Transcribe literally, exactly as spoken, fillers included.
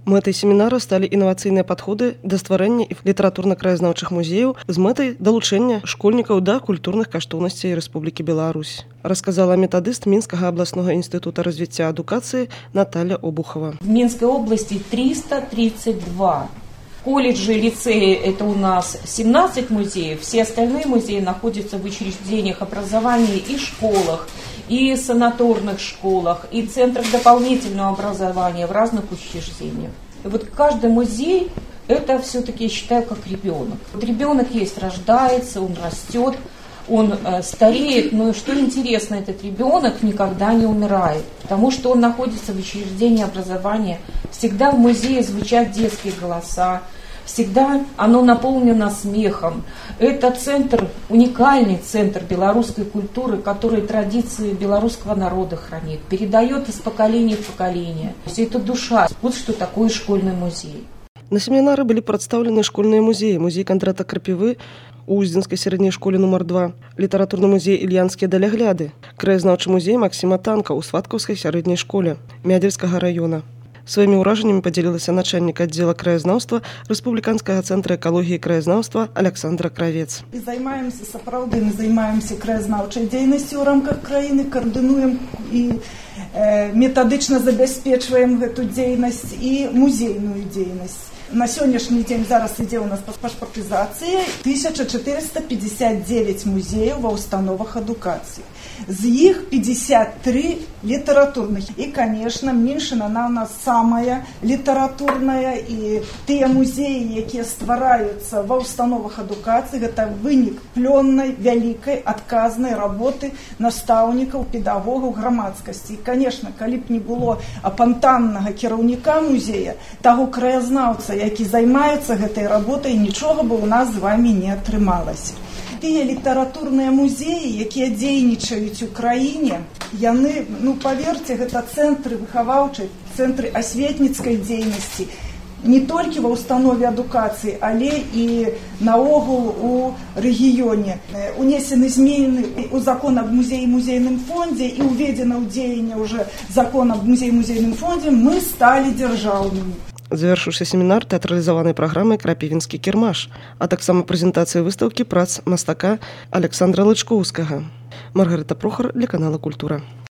Мэтай семінара сталі інавацыйныя падходы да стварэння літаратурна-краязнаўчых музеяў з мэтай далучэння школьнікаў да культурных каштоўнасцей Рэспублікі Беларусь, расказала метадыст Минскага абласнога інстытута развіцця адукацыі Наталья Обухова. В Минской области триста тридцать два. Колледжи, лицеи – это у нас семнадцать музеев, все остальные музеи находятся в учреждениях образования и школах, и санаторных школах, и центрах дополнительного образования в разных учреждениях. И вот каждый музей – это все-таки, я считаю, как ребенок. Вот ребенок есть, рождается, он растет, он э, стареет, но что интересно, этот ребенок никогда не умирает, потому что он находится в учреждении образования, всегда в музее звучат детские голоса, всегда оно наполнено смехом. Это центр, уникальный центр белорусской культуры, который традиции белорусского народа хранит, передает из поколения в поколение. Все это душа. Вот что такое школьный музей. На семінары былі прадстаўлены школьныя музеі, музей Кандрата Крапівы у Уздзенскай сярэдняй школе нумар два, літаратурны музей Ільянскія далягляды, краязнаўчы музей Максіма Танка ў Сваткаўскай сярэдняй школе Мядзельскага района. Сваімі ўражаннямі падзялілася начальнік аддзела краязнаўства Рэспубліканскага цэнтра экалогіі і краязнаўства Александра Кравец. І займаемся, сапраўды, мы займаемся краязнаўчай дзейнасцю ў рамках краіны, каардынуем і э, метадычна забяспечваем гэту дзейнасць і музейную дзейнасць. На сённяшні дзень зараз ідзе ў нас пашпартызацыя тысяча четыреста пятьдесят девять музеяў ва ўстановах адукацыі. З іх пятьдесят три літаратурных. І, конечно, меншина на нас самая літаратурная, і тыя музеі, якія ствараюцца ва ўстановах адукацыі, гэта вынік плённай, вялікай, адказнай работы настаўнікаў, педагогаў, грамадскасці. І, конечно, калі б не было апантаннага кіраўніка музея, таго краязнаўца, які займаецца гэтай работай, нічога бы ў нас з вамі не атрымалася. Тыя літаратурныя музеі, якія дзейнічаюць у краіне, яны, ну, паверце, гэта цэнтры выхаваўчай, цэнтры асветніцкай дзейнасці, не толькі ва ўстанове адукацыі, але і наогул у рэгіёне. Унесены змены ў закон аб музеі і музейным фондзе і ўведзена ў дзеянне ўжо закон аб музеі і музейным фондзе, мы сталі дзяржаўнымі. Завяршыўся семінар тэатралізаванай праграмай «Крапівінскі кірмаш», а таксама прэзентацыя выстаўкі прац мастака Александра Лычкоўскага. Маргарыта Прохар для канала «Культура».